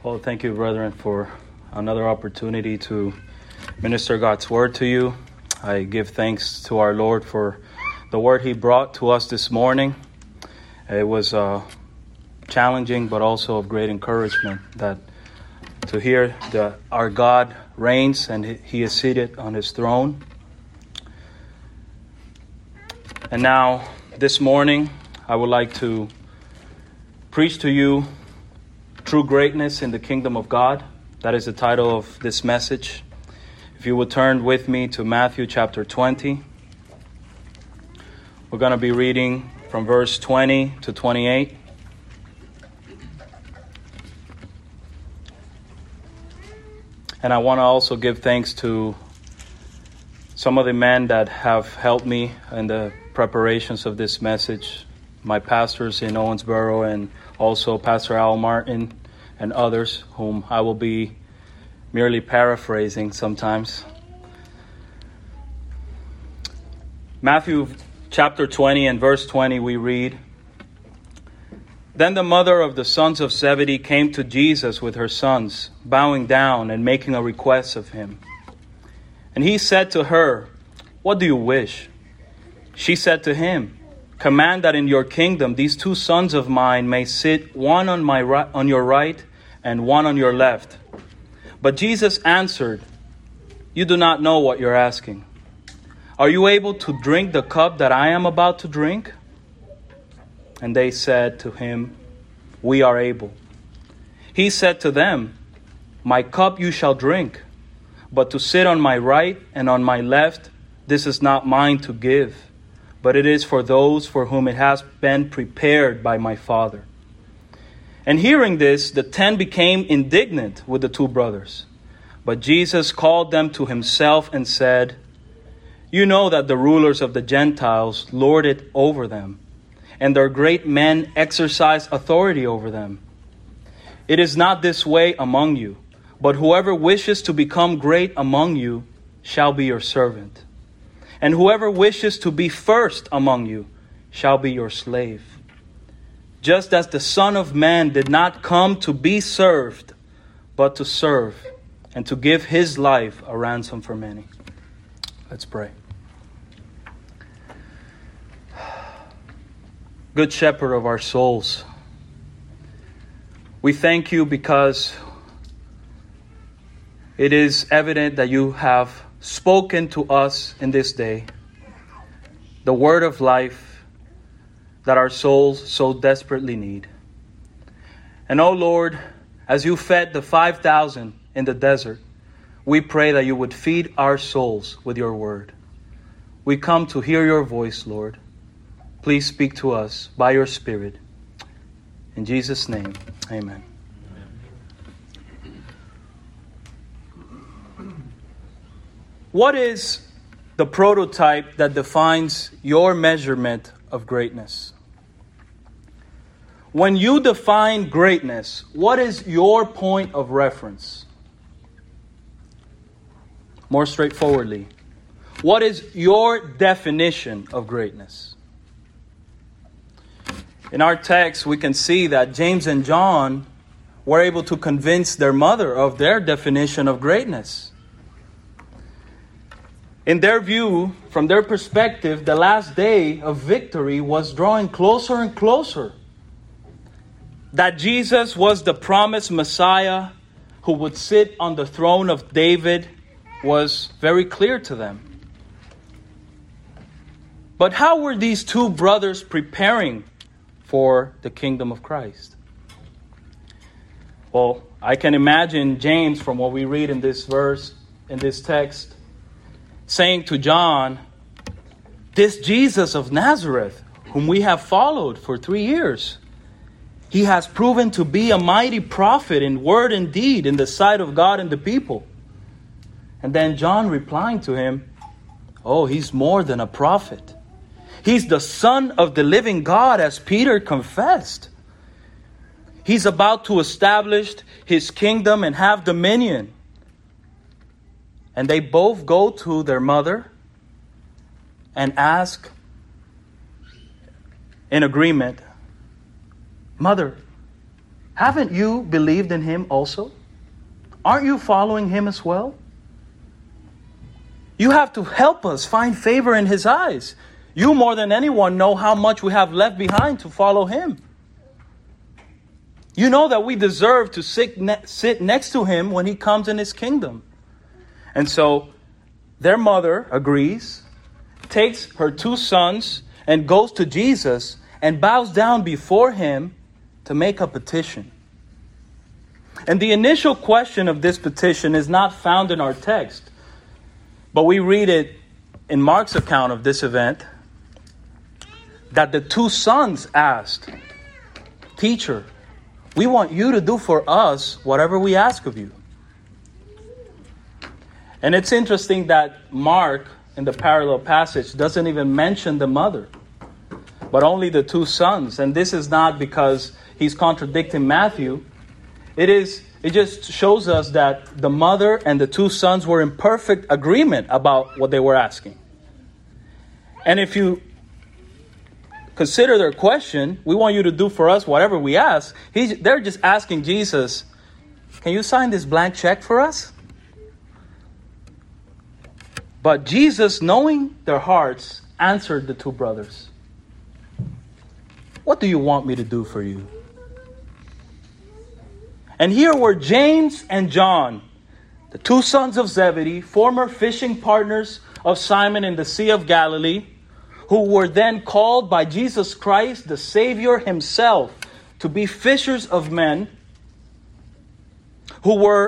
Well, thank you, brethren, for another opportunity to minister God's word to you. I give thanks to our Lord for the word He brought to us this morning. It was challenging, but also of great encouragement that to hear that our God reigns and He is seated on His throne. And now, this morning, I would like to preach to you True Greatness in the Kingdom of God. That is the title of this message. If you would turn with me to Matthew chapter 20. We're going to be reading from verse 20 to 28. And I want to also give thanks to some of the men that have helped me in the preparations of this message. My pastors in Owensboro and also Pastor Al Martin and others whom I will be merely paraphrasing sometimes. Matthew chapter 20 and verse 20 we read, "Then the mother of the sons of Zebedee came to Jesus with her sons, bowing down and making a request of him. And he said to her, 'What do you wish?' She said to him, 'Command that in your kingdom these two sons of mine may sit, one on your right and one on your left.' But Jesus answered, 'You do not know what you're asking. Are you able to drink the cup that I am about to drink?' And they said to him, 'We are able.' He said to them, 'My cup you shall drink, but to sit on my right and on my left, this is not mine to give, but it is for those for whom it has been prepared by my Father.' And hearing this, the 10 became indignant with the two brothers. But Jesus called them to himself and said, 'You know that the rulers of the Gentiles lord it over them, and their great men exercise authority over them. It is not this way among you, but whoever wishes to become great among you shall be your servant. And whoever wishes to be first among you shall be your slave. Just as the Son of Man did not come to be served, but to serve, and to give his life a ransom for many." Let's pray. Good Shepherd of our souls, we thank you because it is evident that you have spoken to us in this day the word of life that our souls so desperately need. And oh Lord, as you fed the 5,000 in the desert, we pray that you would feed our souls with your word. We come to hear your voice, Lord. Please speak to us by your Spirit. In Jesus' name, amen. What is the prototype that defines your measurement of greatness? When you define greatness, what is your point of reference? More straightforwardly, what is your definition of greatness? In our text, we can see that James and John were able to convince their mother of their definition of greatness. In their view, from their perspective, the last day of victory was drawing closer and closer. That Jesus was the promised Messiah who would sit on the throne of David was very clear to them. But how were these two brothers preparing for the kingdom of Christ? Well, I can imagine James, from what we read in this verse, in this text, saying to John, "This Jesus of Nazareth, whom we have followed for 3 years, he has proven to be a mighty prophet in word and deed in the sight of God and the people." And then John replying to him, "Oh, he's more than a prophet. He's the Son of the living God, as Peter confessed. He's about to establish his kingdom and have dominion." And they both go to their mother and ask in agreement, "Mother, Haven't you believed in him also? Aren't you following him as well? You have to help us find favor in his eyes. You more than anyone know how much we have left behind to follow him. You know that we deserve to sit next to him when he comes in his kingdom. And so their mother agrees, takes her 2 sons, and goes to Jesus and bows down before him to make a petition. And the initial question of this petition is not found in our text, but we read it in Mark's account of this event, that the 2 sons asked, "Teacher, we want you to do for us whatever we ask of you." And it's interesting that Mark, in the parallel passage, doesn't even mention the mother, but only the 2 sons. And this is not because he's contradicting Matthew. It just shows us that the mother and the 2 sons were in perfect agreement about what they were asking. And if you consider their question, "We want you to do for us whatever we ask," they're just asking Jesus, "Can you sign this blank check for us?" But Jesus, knowing their hearts, answered the 2 brothers, "What do you want me to do for you?" And here were James and John, the 2 sons of Zebedee, former fishing partners of Simon in the Sea of Galilee, who were then called by Jesus Christ, the Savior himself, to be fishers of men, who were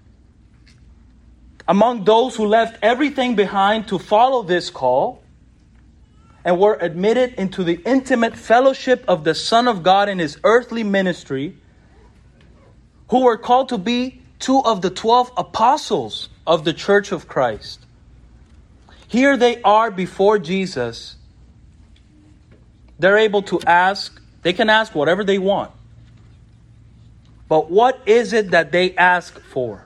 among those who left everything behind to follow this call and were admitted into the intimate fellowship of the Son of God in his earthly ministry, who were called to be 2 of the 12 apostles of the Church of Christ. Here they are before Jesus. They're able to ask, they can ask whatever they want. But what is it that they ask for?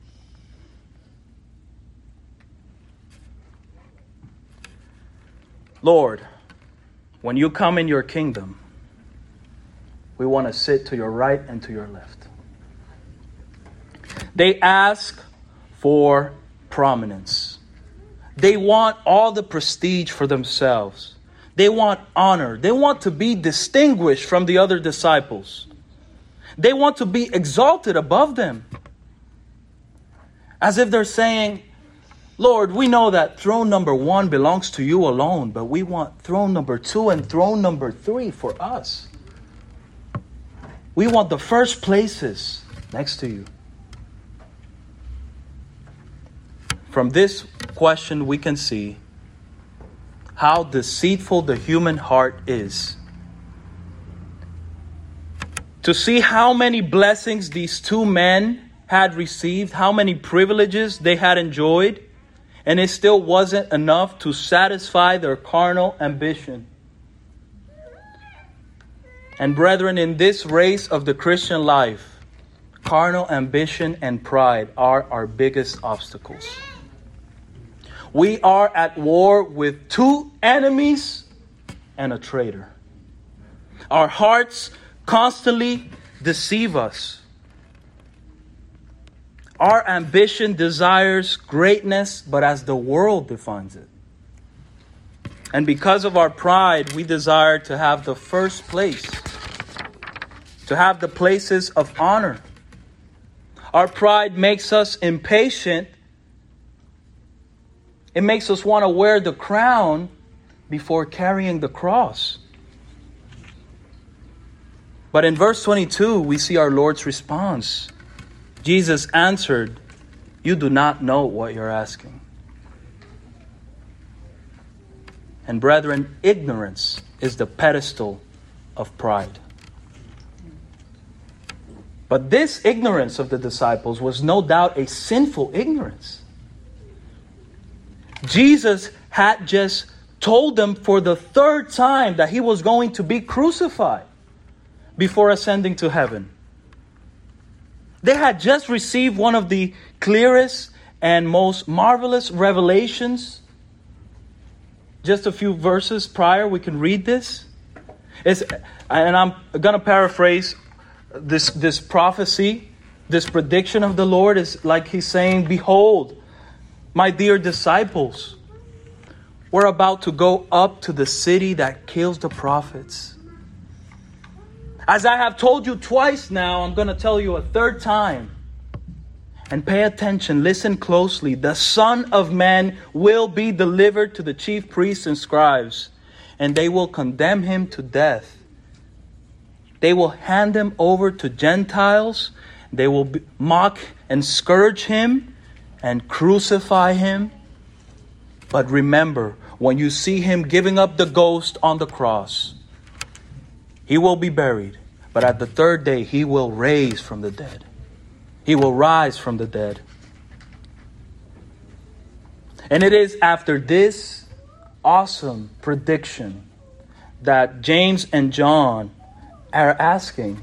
"Lord, when you come in your kingdom, we want to sit to your right and to your left." They ask for prominence. They want all the prestige for themselves. They want honor. They want to be distinguished from the other disciples. They want to be exalted above them. As if they're saying, "Lord, we know that throne number 1 belongs to you alone, but we want throne number 2 and throne number 3 for us. We want the first places next to you." From this question, we can see how deceitful the human heart is. To see how many blessings these 2 men had received, how many privileges they had enjoyed, and it still wasn't enough to satisfy their carnal ambition. And brethren, in this race of the Christian life, carnal ambition and pride are our biggest obstacles. We are at war with 2 enemies and a traitor. Our hearts constantly deceive us. Our ambition desires greatness, but as the world defines it. And because of our pride, we desire to have the first place, to have the places of honor. Our pride makes us impatient. It makes us want to wear the crown before carrying the cross. But in verse 22, we see our Lord's response. Jesus answered, "You do not know what you're asking." And brethren, ignorance is the pedestal of pride. But this ignorance of the disciples was no doubt a sinful ignorance. Jesus had just told them for the 3rd time that he was going to be crucified before ascending to heaven. They had just received one of the clearest and most marvelous revelations. Just a few verses prior, we can read this. And I'm going to paraphrase this prophecy, this prediction of the Lord is like he's saying, behold, my dear disciples, we're about to go up to the city that kills the prophets. As I have told you twice now, I'm going to tell you a third time. And pay attention, listen closely. The Son of Man will be delivered to the chief priests and scribes, and they will condemn him to death. They will hand him over to Gentiles. They will mock and scourge him and crucify him. But remember, when you see him giving up the ghost on the cross, he will be buried. But at the third day, he will rise from the dead. He will rise from the dead. And it is after this awesome prediction that James and John are asking.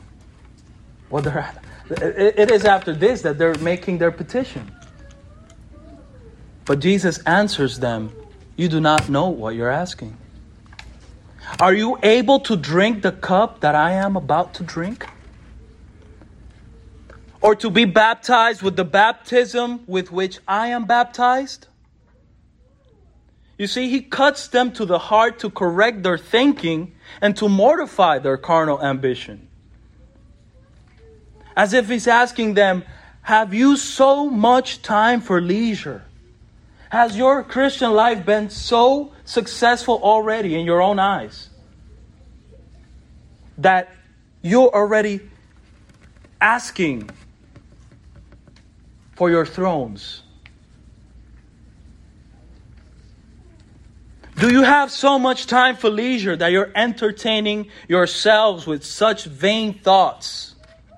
It is after this that they're making their petition. But Jesus answers them, you do not know what you're asking. Are you able to drink the cup that I am about to drink? Or to be baptized with the baptism with which I am baptized? You see, he cuts them to the heart to correct their thinking and to mortify their carnal ambition. As if he's asking them, have you so much time for leisure? Has your Christian life been so successful already in your own eyes that you're already asking for your thrones? Do you have so much time for leisure that you're entertaining yourselves with such vain thoughts?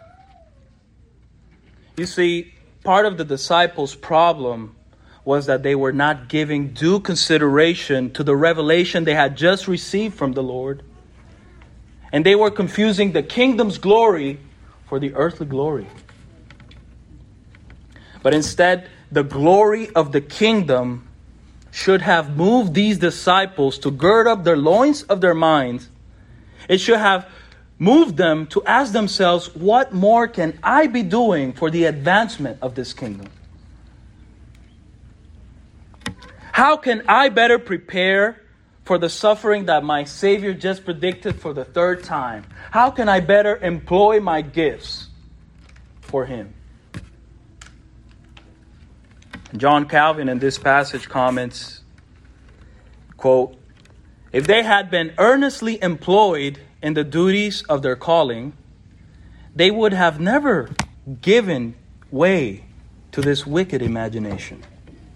You see, part of the disciples' problem was that they were not giving due consideration to the revelation they had just received from the Lord. And they were confusing the kingdom's glory for the earthly glory. But instead, the glory of the kingdom should have moved these disciples to gird up their loins of their minds. It should have moved them to ask themselves, what more can I be doing for the advancement of this kingdom? How can I better prepare for the suffering that my Savior just predicted for the third time? How can I better employ my gifts for Him? John Calvin in this passage comments, quote, if they had been earnestly employed in the duties of their calling, they would have never given way to this wicked imagination.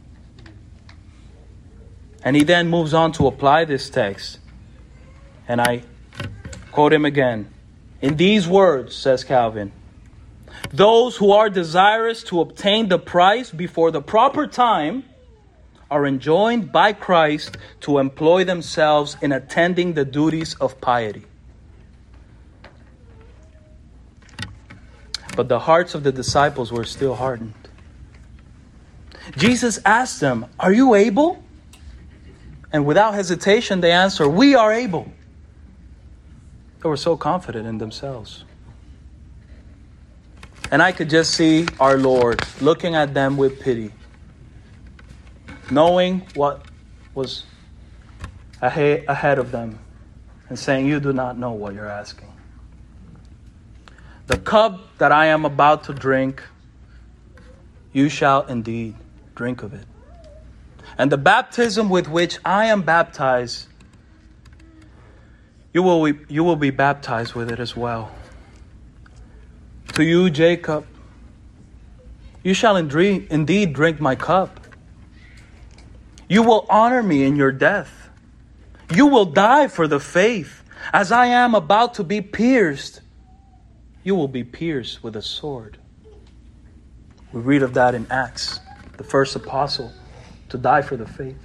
And he then moves on to apply this text. And I quote him again. In these words, says Calvin, those who are desirous to obtain the prize before the proper time are enjoined by Christ to employ themselves in attending the duties of piety. But the hearts of the disciples were still hardened. Jesus asked them, are you able? And without hesitation, they answer, we are able. They were so confident in themselves. And I could just see our Lord looking at them with pity, knowing what was ahead of them, and saying, you do not know what you're asking. The cup that I am about to drink, you shall indeed drink of it. And the baptism with which I am baptized, you will be baptized with it as well. To you, Jacob, you shall indeed drink my cup. You will honor me in your death. You will die for the faith. As I am about to be pierced, you will be pierced with a sword. We read of that in Acts, the first apostle to die for the faith.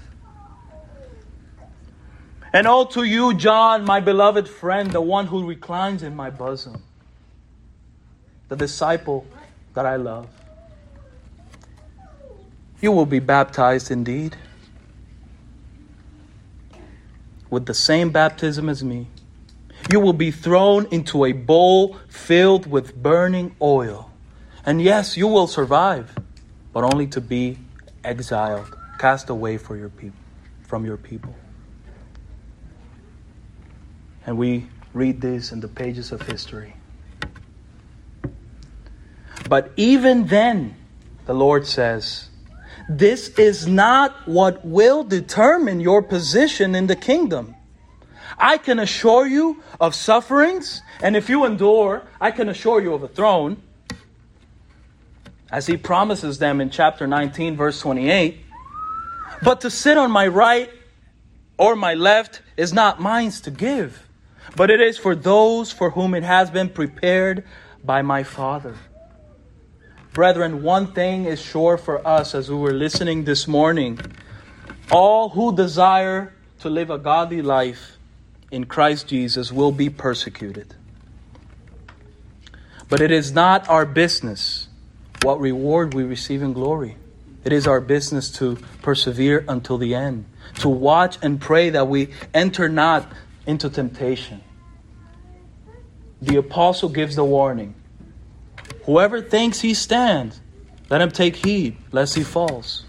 And oh, to you, John, my beloved friend, the one who reclines in my bosom, the disciple that I love, you will be baptized indeed with the same baptism as me. you will be thrown into a bowl filled with burning oil. And yes, you will survive, but only to be exiled, cast away from your people. And we read this in the pages of history. But even then, the Lord says, this is not what will determine your position in the kingdom. I can assure you of sufferings, and if you endure, I can assure you of a throne. As he promises them in chapter 19, verse 28. But to sit on my right or my left is not mine to give, but it is for those for whom it has been prepared by my Father. Brethren, one thing is sure for us as we were listening this morning. All who desire to live a godly life in Christ Jesus will be persecuted. But it is not our business what reward we receive in glory. It is our business to persevere until the end, to watch and pray that we enter not into temptation. The apostle gives the warning. Whoever thinks he stands, let him take heed lest he falls.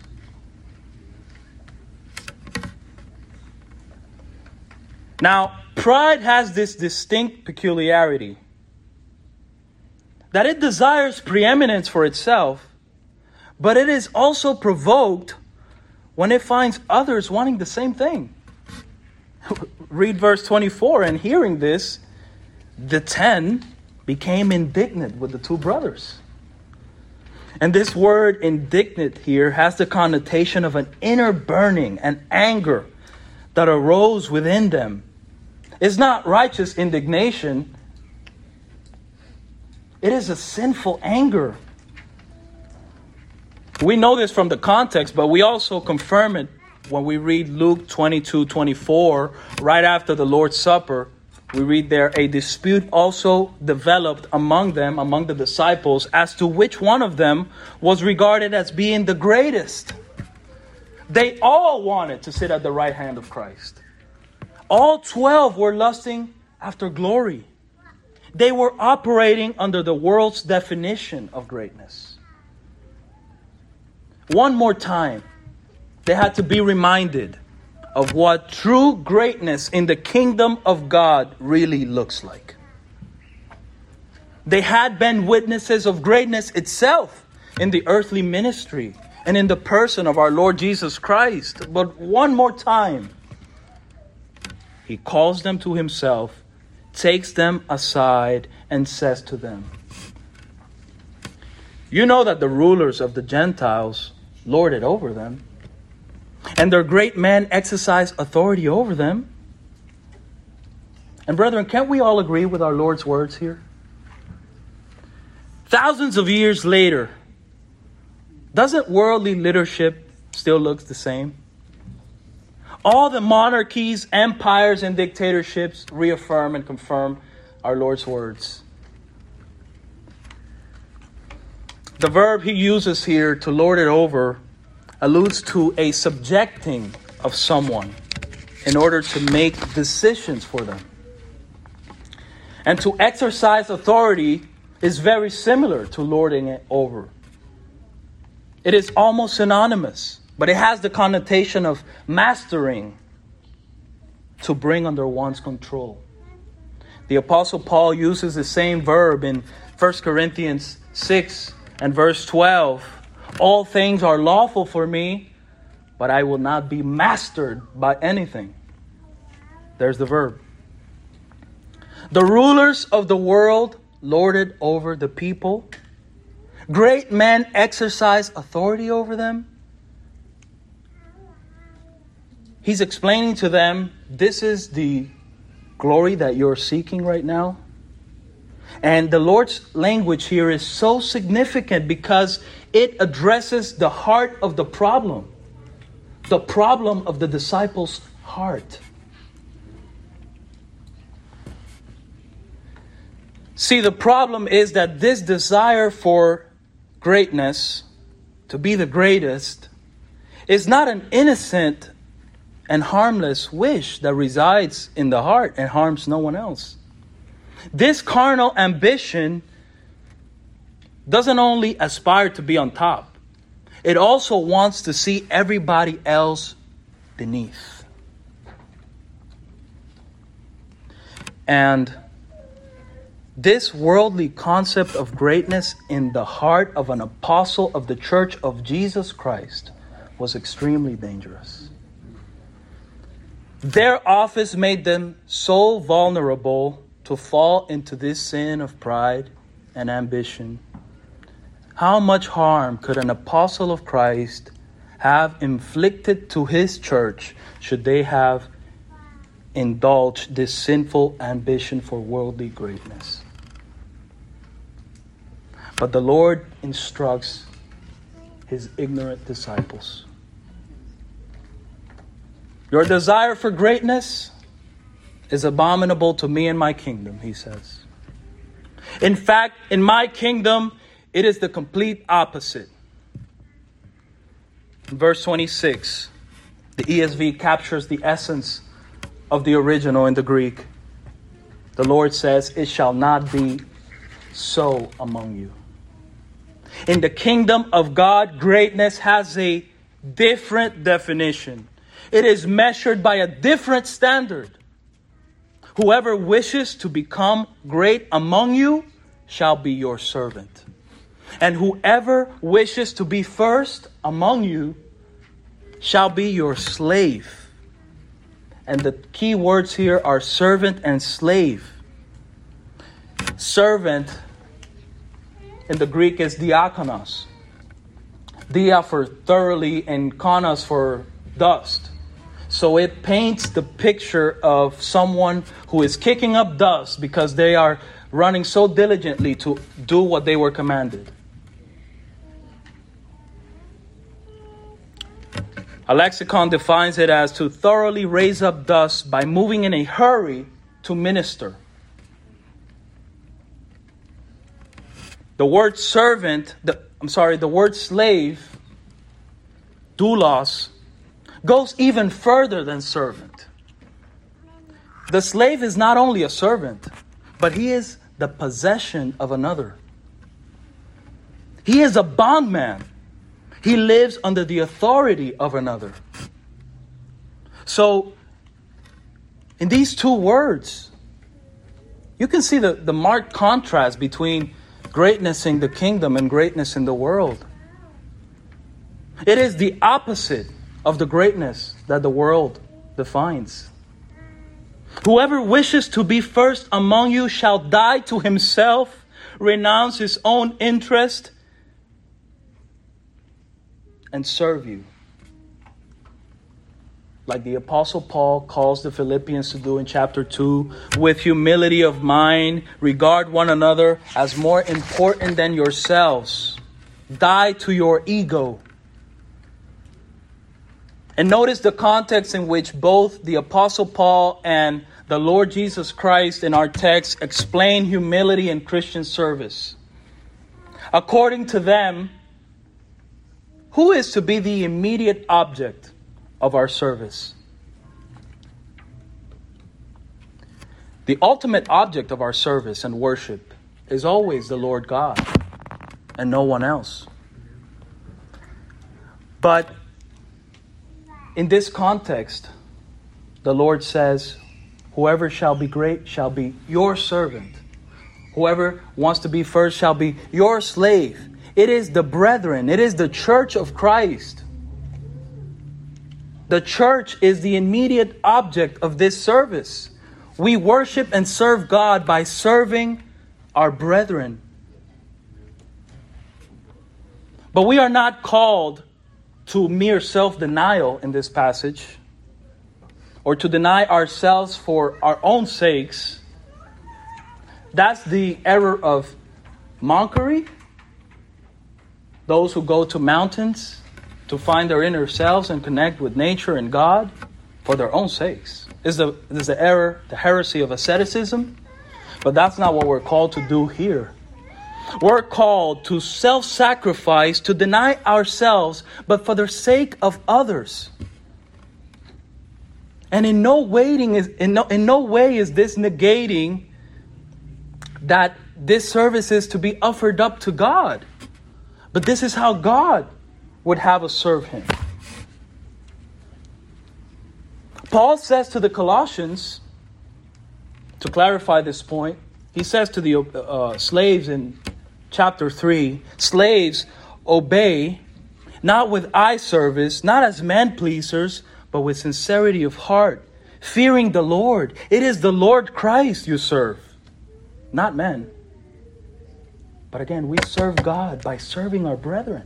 Now, pride has this distinct peculiarity that it desires preeminence for itself, but it is also provoked when it finds others wanting the same thing. Read verse 24, and hearing this, the 10 became indignant with the two brothers. And this word indignant here has the connotation of an inner burning and anger that arose within them. It's not righteous indignation. It is a sinful anger. We know this from the context, but we also confirm it when we read Luke 22:24, right after the Lord's Supper. We read there, a dispute also developed among them, among the disciples, as to which one of them was regarded as being the greatest. They all wanted to sit at the right hand of Christ. All 12 were lusting after glory. They were operating under the world's definition of greatness. One more time, they had to be reminded of what true greatness in the kingdom of God really looks like. They had been witnesses of greatness itself in the earthly ministry and in the person of our Lord Jesus Christ. But one more time, he calls them to himself, takes them aside, and says to them, you know that the rulers of the Gentiles lord it over them, and their great men exercise authority over them. And brethren, can't we all agree with our Lord's words here? Thousands of years later, doesn't worldly leadership still look the same? All the monarchies, empires, and dictatorships reaffirm and confirm our Lord's words. The verb he uses here, to lord it over, alludes to a subjecting of someone in order to make decisions for them. And to exercise authority is very similar to lording it over. It is almost synonymous, but it has the connotation of mastering, to bring under one's control. The Apostle Paul uses the same verb in 1 Corinthians 6 and verse 12. All things are lawful for me, but I will not be mastered by anything. There's the verb. The rulers of the world lorded over the people. Great men exercise authority over them. He's explaining to them, this is the glory that you're seeking right now. And the Lord's language here is so significant because it addresses the heart of the problem of the disciples' heart. See, the problem is that this desire for greatness, to be the greatest, is not an innocent and harmless wish that resides in the heart and harms no one else. This carnal ambition doesn't only aspire to be on top, it also wants to see everybody else beneath. And this worldly concept of greatness in the heart of an apostle of the Church of Jesus Christ was extremely dangerous. Their office made them so vulnerable to fall into this sin of pride and ambition. How much harm could an apostle of Christ have inflicted to his church should they have indulged this sinful ambition for worldly greatness? But the Lord instructs his ignorant disciples. Your desire for greatness is abominable to me and my kingdom, he says. In fact, in my kingdom, it is the complete opposite. In verse 26, the ESV captures the essence of the original in the Greek. The Lord says, it shall not be so among you. In the kingdom of God, greatness has a different definition. It is measured by a different standard. Whoever wishes to become great among you shall be your servant. And whoever wishes to be first among you shall be your slave. And the key words here are servant and slave. Servant in the Greek is diakonos. Dia for thoroughly and konos for dust. So it paints the picture of someone who is kicking up dust because they are running so diligently to do what they were commanded. A lexicon defines it as to thoroughly raise up dust by moving in a hurry to minister. The word servant, the word slave, doulos, goes even further than servant. The slave is not only a servant, but he is the possession of another. He is a bondman. He lives under the authority of another. So, in these two words, you can see the marked contrast between greatness in the kingdom and greatness in the world. It is the opposite of the greatness that the world defines. Whoever wishes to be first among you shall die to himself, renounce his own interest, and serve you. Like the Apostle Paul calls the Philippians to do in chapter 2, with humility of mind, regard one another as more important than yourselves. Die to your ego. And notice the context in which both the Apostle Paul and the Lord Jesus Christ in our text explain humility in Christian service. According to them, who is to be the immediate object of our service? The ultimate object of our service and worship is always the Lord God and no one else. But in this context, the Lord says, whoever shall be great shall be your servant. Whoever wants to be first shall be your slave. It is the brethren. It is the church of Christ. The church is the immediate object of this service. We worship and serve God by serving our brethren. But we are not called to mere self-denial in this passage, or to deny ourselves for our own sakes. That's the error of monkery. Those who go to mountains to find their inner selves and connect with nature and God for their own sakes. This is the error, the heresy of asceticism. But that's not what we're called to do here. We're called to self-sacrifice, to deny ourselves, but for the sake of others. And in no way is this negating that this service is to be offered up to God. But this is how God would have us serve Him. Paul says to the Colossians, to clarify this point, he says to the slaves in chapter 3, slaves, obey, not with eye service, not as man pleasers, but with sincerity of heart, fearing the Lord. It is the Lord Christ you serve, not men. But again, we serve God by serving our brethren.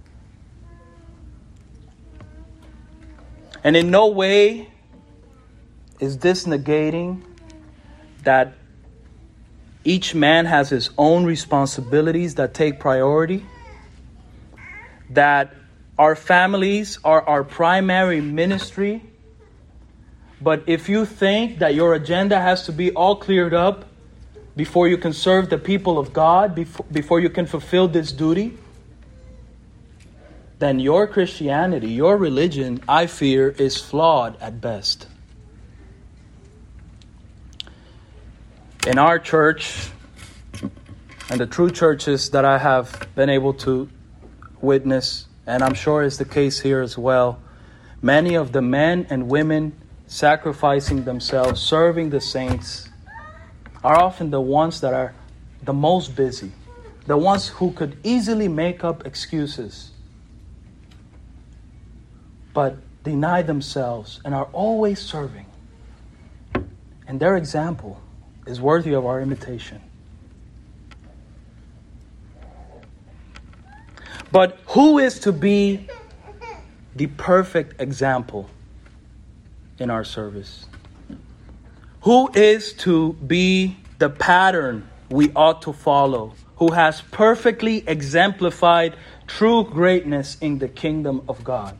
And in no way is this negating that each man has his own responsibilities that take priority, that our families are our primary ministry. But if you think that your agenda has to be all cleared up before you can serve the people of God, before you can fulfill this duty, then your Christianity, your religion, I fear, is flawed at best. In our church, and the true churches that I have been able to witness, and I'm sure is the case here as well, many of the men and women sacrificing themselves, serving the saints, are often the ones that are the most busy, the ones who could easily make up excuses, but deny themselves and are always serving. And their example is worthy of our imitation. But who is to be the perfect example in our service? Who is to be the pattern we ought to follow? Who has perfectly exemplified true greatness in the kingdom of God?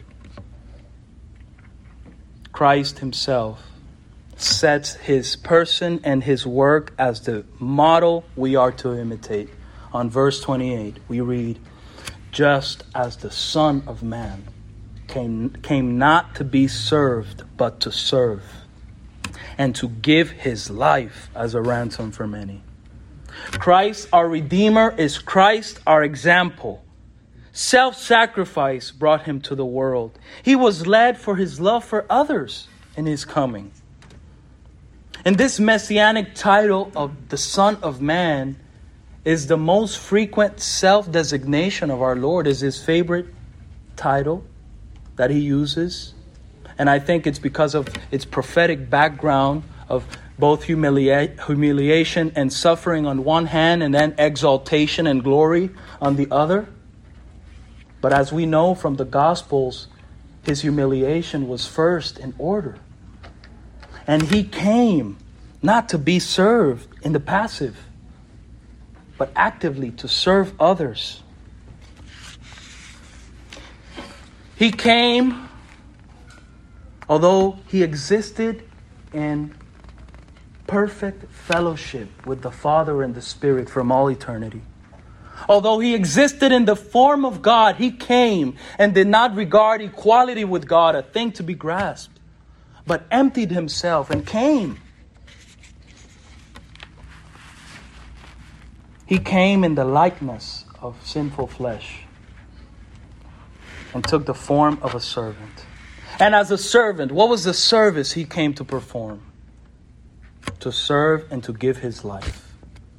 Christ Himself sets His person and His work as the model we are to imitate. On verse 28, we read, "Just as the Son of Man came not to be served, but to serve, and to give His life as a ransom for many." Christ, our Redeemer, is Christ, our example. Self-sacrifice brought Him to the world. He was led for His love for others in His coming. And this messianic title of the Son of Man is the most frequent self-designation of our Lord, is His favorite title that He uses. And I think it's because of its prophetic background of both humiliation and suffering on one hand, and then exaltation and glory on the other. But as we know from the Gospels, His humiliation was first in order. And He came not to be served in the passive, but actively to serve others. He came, although He existed in perfect fellowship with the Father and the Spirit from all eternity. Although He existed in the form of God, He came and did not regard equality with God a thing to be grasped, but emptied Himself and came. He came in the likeness of sinful flesh and took the form of a servant. And as a servant, what was the service He came to perform? To serve and to give His life.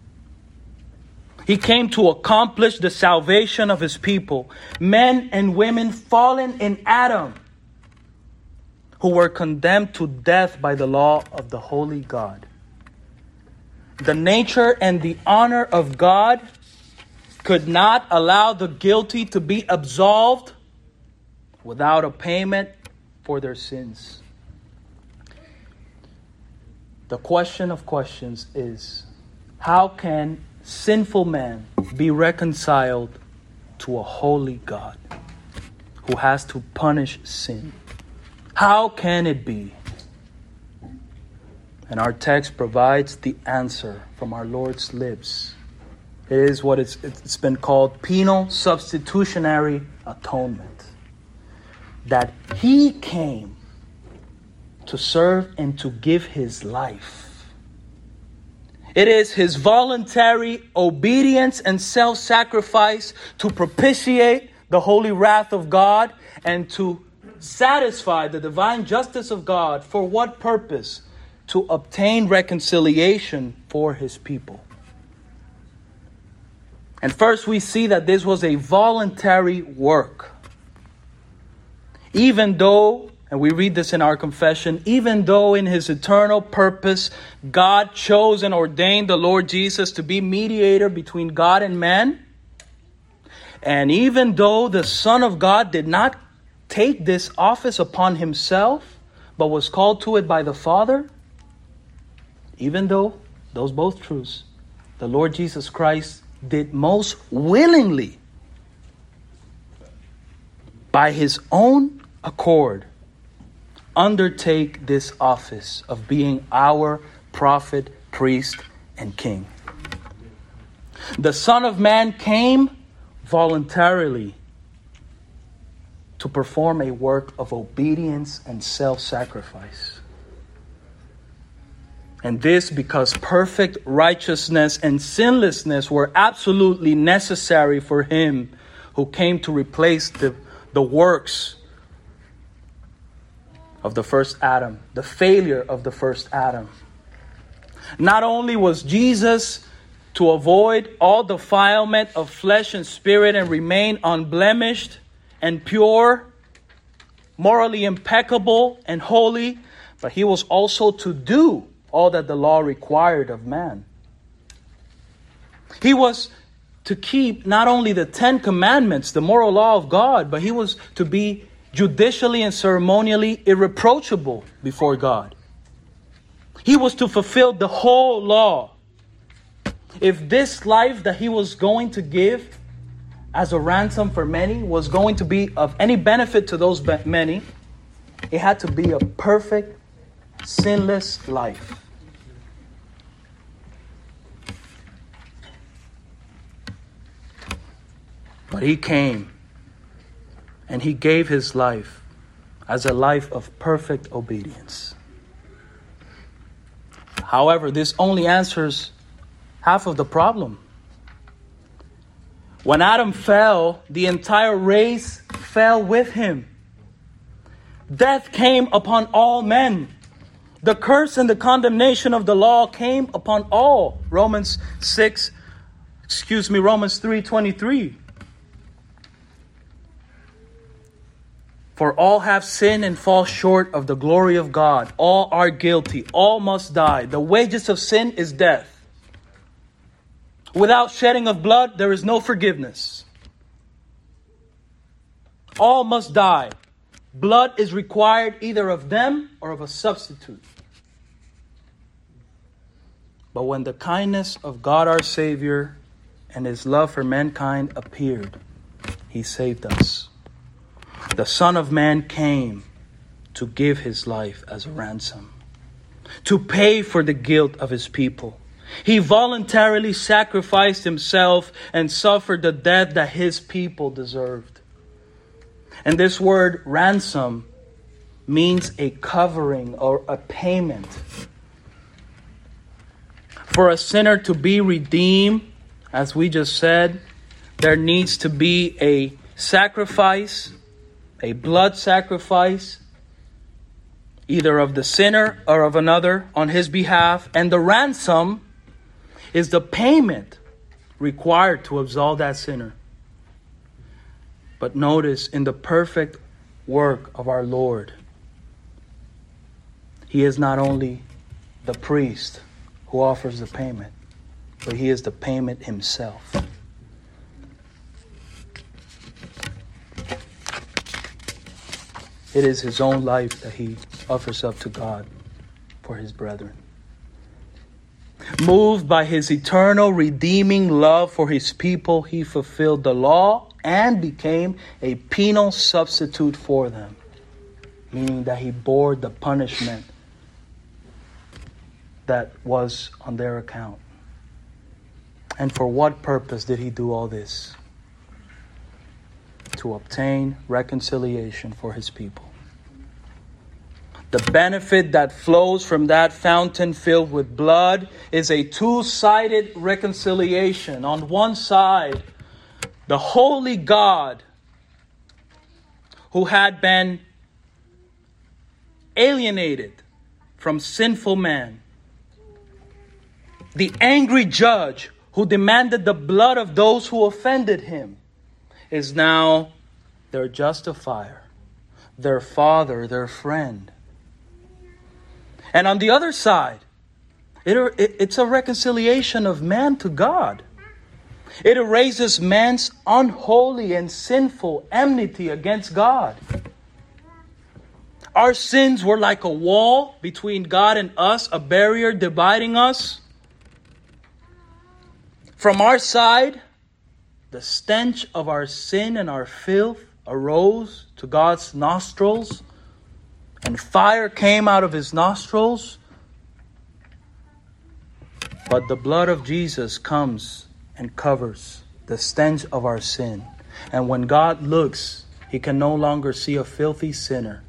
He came to accomplish the salvation of His people, men and women fallen in Adam, who were condemned to death by the law of the holy God. The nature and the honor of God could not allow the guilty to be absolved without a payment for their sins. The question of questions is, how can sinful man be reconciled to a holy God who has to punish sin? How can it be? And our text provides the answer from our Lord's lips. It is what it's been called penal substitutionary atonement. That He came to serve and to give His life. It is his voluntary obedience and self-sacrifice to propitiate the holy wrath of God and to satisfy the divine justice of God. For what purpose? To obtain reconciliation for his people. And first we see that this was a voluntary work. Even though, and we read this in our confession, even though in his eternal purpose, God chose and ordained the Lord Jesus to be mediator between God and man, and even though the Son of God did not take this office upon himself, but was called to it by the Father, even though those both truths, the Lord Jesus Christ did most willingly, by his own accord, undertake this office of being our prophet, priest, and king. The Son of Man came voluntarily to perform a work of obedience and self-sacrifice. And this because perfect righteousness and sinlessness were absolutely necessary for him who came to replace the works of the first Adam, the failure of the first Adam. Not only was Jesus to avoid all defilement of flesh and spirit and remain unblemished and pure, morally impeccable and holy, but he was also to do all that the law required of man. He was to keep not only the 10 commandments, the moral law of God, but he was to be judicially and ceremonially irreproachable before God. He was to fulfill the whole law. If this life that he was going to give as a ransom for many was going to be of any benefit to those many, it had to be a perfect, sinless life. But he came and he gave his life as a life of perfect obedience. However, this only answers half of the problem. When Adam fell, the entire race fell with him. Death came upon all men. The curse and the condemnation of the law came upon all. Romans 3:23. For all have sinned and fall short of the glory of God. All are guilty. All must die. The wages of sin is death. Without shedding of blood, there is no forgiveness. All must die. Blood is required either of them or of a substitute. But when the kindness of God our Savior and his love for mankind appeared, he saved us. The Son of Man came to give his life as a ransom, to pay for the guilt of his people. He voluntarily sacrificed himself and suffered the death that his people deserved. And this word ransom means a covering or a payment. For a sinner to be redeemed, as we just said, there needs to be a sacrifice, a blood sacrifice, either of the sinner or of another on his behalf. And the ransom is the payment required to absolve that sinner. But notice, in the perfect work of our Lord, he is not only the priest who offers the payment, but he is the payment himself. It is his own life that he offers up to God for his brethren. Moved by his eternal redeeming love for his people, he fulfilled the law and became a penal substitute for them, meaning that he bore the punishment that was on their account. And for what purpose did he do all this? To obtain reconciliation for his people. The benefit that flows from that fountain filled with blood is a two-sided reconciliation. On one side, the holy God who had been alienated from sinful man, the angry judge who demanded the blood of those who offended him, is now their justifier, their father, their friend. And on the other side, it's a reconciliation of man to God. It erases man's unholy and sinful enmity against God. Our sins were like a wall between God and us, a barrier dividing us. From our side, the stench of our sin and our filth arose to God's nostrils, and fire came out of his nostrils. But the blood of Jesus comes and covers the stench of our sin. And when God looks, he can no longer see a filthy sinner.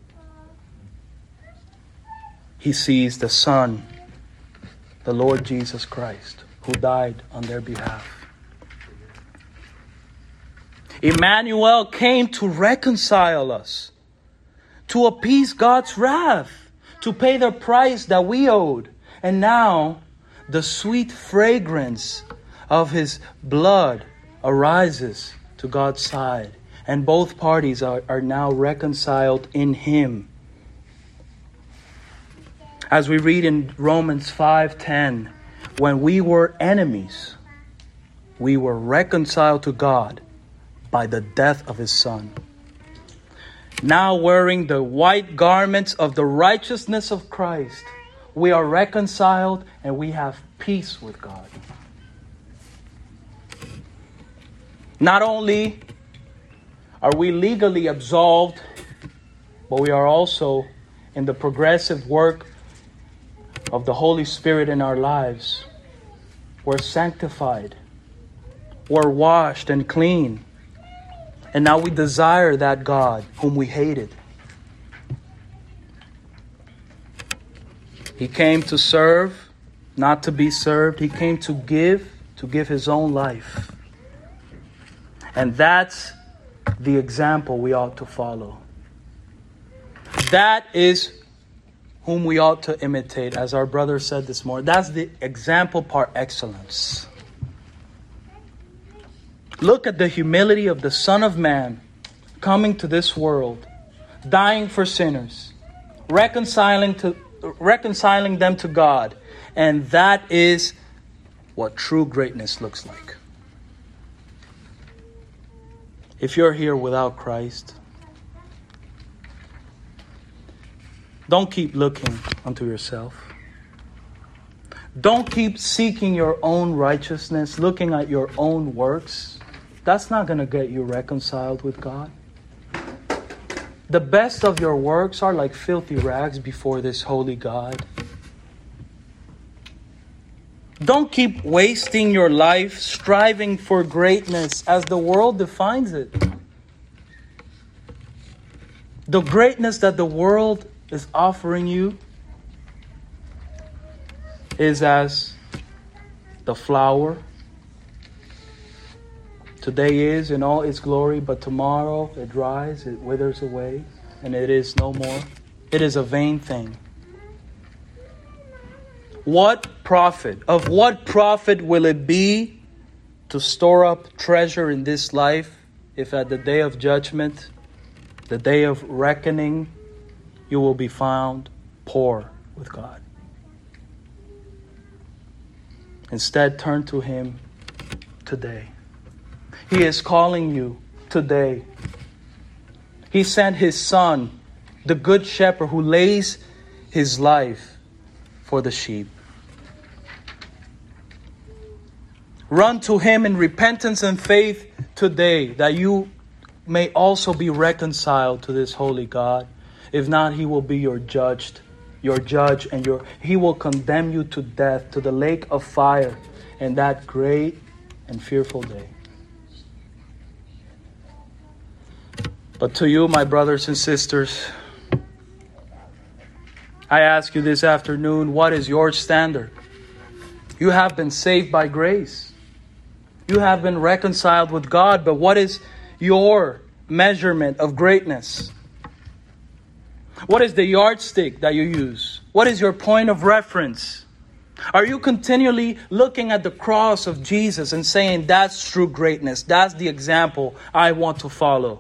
He sees the Son, the Lord Jesus Christ, who died on their behalf. Emmanuel came to reconcile us, to appease God's wrath, to pay the price that we owed. And now the sweet fragrance of his blood arises to God's side. And both parties are now reconciled in him. As we read in Romans 5:10, when we were enemies, we were reconciled to God by the death of his Son. Now wearing the white garments of the righteousness of Christ, we are reconciled and we have peace with God. Not only are we legally absolved, but we are also in the progressive work of the Holy Spirit in our lives. We're sanctified. We're washed and clean. And now we desire that God whom we hated. He came to serve, not to be served. He came to give his own life. And that's the example we ought to follow. That is whom we ought to imitate, as our brother said this morning. That's the example par excellence. Look at the humility of the Son of Man coming to this world, dying for sinners, reconciling them to God. And that is what true greatness looks like. If you're here without Christ, don't keep looking unto yourself. Don't keep seeking your own righteousness, looking at your own works. That's not going to get you reconciled with God. The best of your works are like filthy rags before this holy God. Don't keep wasting your life striving for greatness as the world defines it. The greatness that the world is offering you is as the flower. Today is in all its glory, but tomorrow it dries, it withers away, and it is no more. It is a vain thing. What profit? Of what profit will it be to store up treasure in this life if at the day of judgment, the day of reckoning, you will be found poor with God? Instead, turn to him today. He is calling you today. He sent his Son, the Good Shepherd, who lays his life for the sheep. Run to him in repentance and faith today, that you may also be reconciled to this holy God. If not, he will be your judge, and he will condemn you to death, to the lake of fire, in that great and fearful day. But to you, my brothers and sisters, I ask you this afternoon, what is your standard? You have been saved by grace. You have been reconciled with God, but what is your measurement of greatness? What is the yardstick that you use? What is your point of reference? Are you continually looking at the cross of Jesus and saying, that's true greatness, that's the example I want to follow?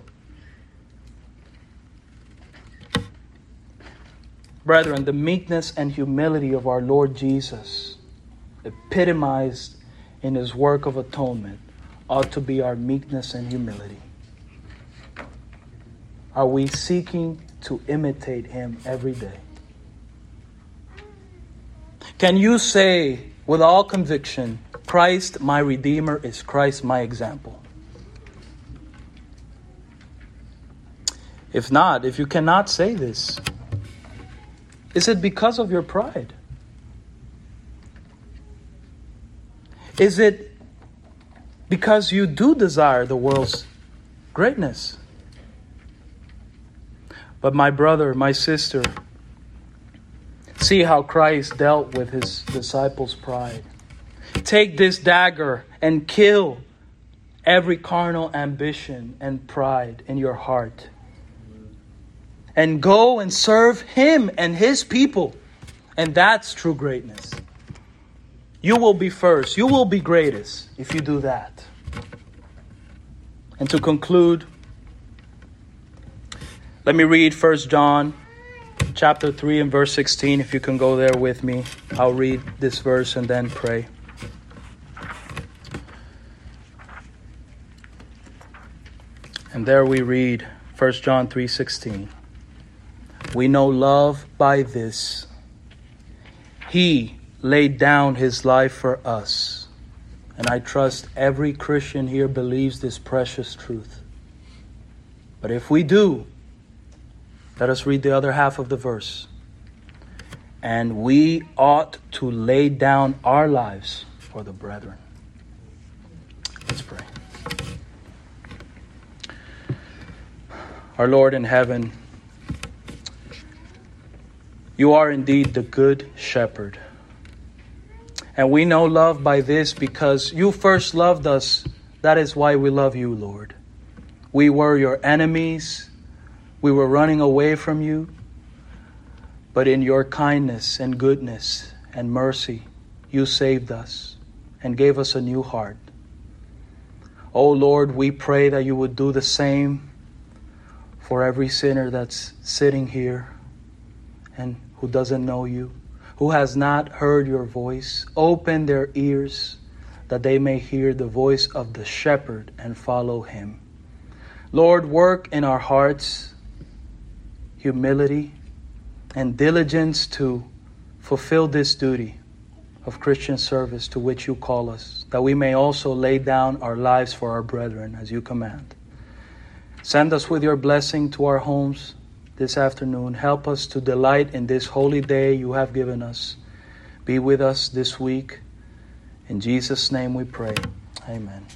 Brethren, the meekness and humility of our Lord Jesus, epitomized in His work of atonement, ought to be our meekness and humility. Are we seeking to imitate Him every day? Can you say with all conviction, Christ my Redeemer is Christ my example? If not, if you cannot say this, is it because of your pride? Is it because you do desire the world's greatness? But my brother, my sister, see how Christ dealt with His disciples' pride. Take this dagger and kill every carnal ambition and pride in your heart. And go and serve Him and His people. And that's true greatness. You will be first. You will be greatest if you do that. And to conclude, let me read 1 John chapter 3 and verse 16. If you can go there with me, I'll read this verse and then pray. And there we read 1 John 3:16. We know love by this: He laid down His life for us. And I trust every Christian here believes this precious truth. But if we do, let us read the other half of the verse. And we ought to lay down our lives for the brethren. Let's pray. Our Lord in heaven, You are indeed the good shepherd. And we know love by this because You first loved us. That is why we love You, Lord. We were Your enemies. We were running away from You. But in Your kindness and goodness and mercy, You saved us and gave us a new heart. Oh Lord, we pray that You would do the same for every sinner that's sitting here and who doesn't know You, who has not heard Your voice. Open their ears that they may hear the voice of the shepherd and follow Him. Lord, work in our hearts humility and diligence to fulfill this duty of Christian service to which You call us, that we may also lay down our lives for our brethren as You command. Send us with Your blessing to our homes this afternoon. Help us to delight in this holy day You have given us. Be with us this week. In Jesus' name we pray. Amen.